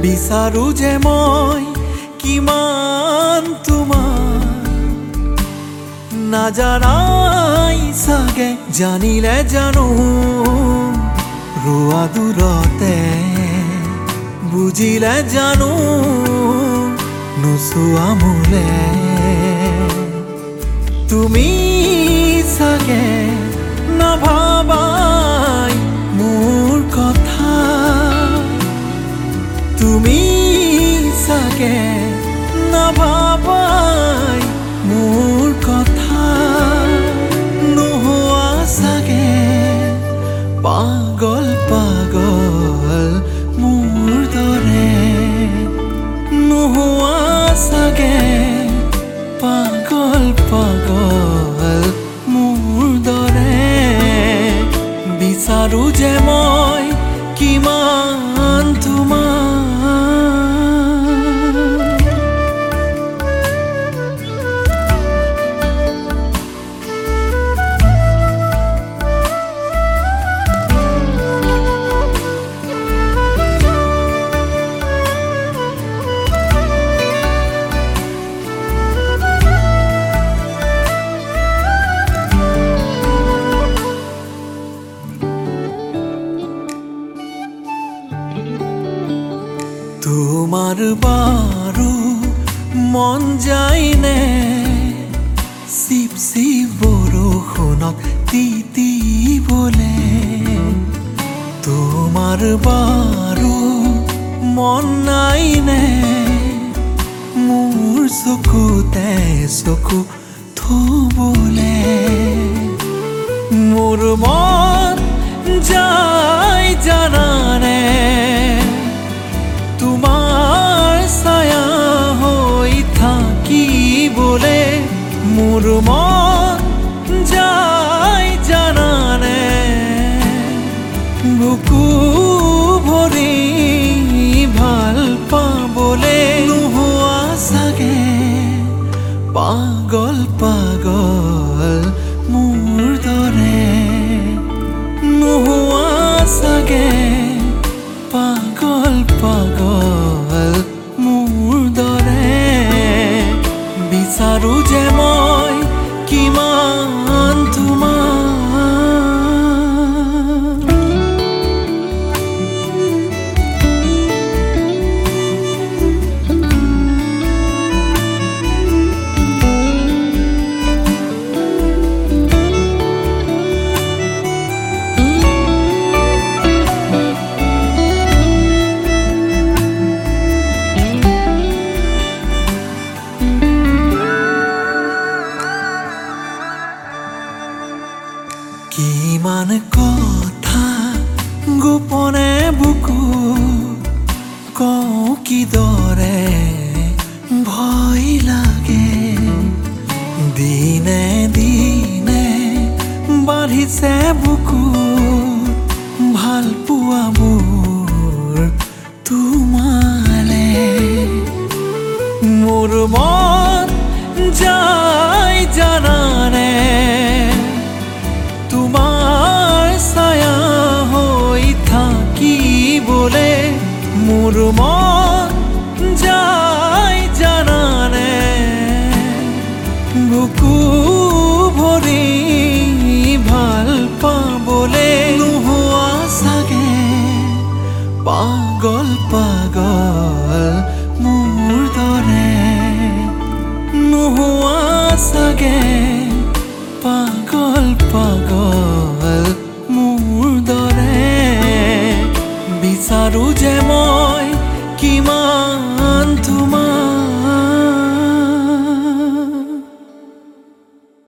বিচাৰো যে মই কিমান তোমাৰ নাজানাই চাগে জানিলে জানো ৰোৱা দূৰতে বুজিলে জানো নোচোৱা মোলে তুমি চাগে নাভাবাই মোৰ কথা তুমি চাগে নাভাবাই মোৰ কথা নোহোৱা চাগে পাগল পাগল মোৰ দৰে নোহোৱা চাগে পাগল পাগল মোৰ দৰে বিচাৰো যে মই কিমান তোমাৰ তোমার বারো মন যায়নে চিপ চিপ বৰষুণত তিতি বলে তোমার বারো মন নাইনে মোৰ চকুতে চকু থবলে মোৰ মন যায় জানানে তোমাৰ ছায়া হৈ থাকিবলে মোৰ মন যায় জানানে বুকু ভৰি ভাল পাবলে নোহোৱা চাগে পাগল পাগল মোৰ দৰে নোহোৱা চাগে পাগল পাগল মোৰ দৰে বিচাৰো যে মই কিমান তোমাৰ কিমান কথা গোপনে বুকু কওঁ কিদৰে ভয় লাগে দিনে দিনে বাঢ়িছে বুকু ভাল পোৱা মোৰ তোমালে মোৰ মন যায় জানানে তোমাৰ ছায়া হৈ থাকিবলে মোৰ মন যায় জানানে বুকু ভৰি ভাল পাবলে নোহোৱা চাগে পাগল পাগল মোৰ দৰে নোহোৱা চাগে পাগল পাগল মোৰ দৰে বিচাৰো যে মই কিমান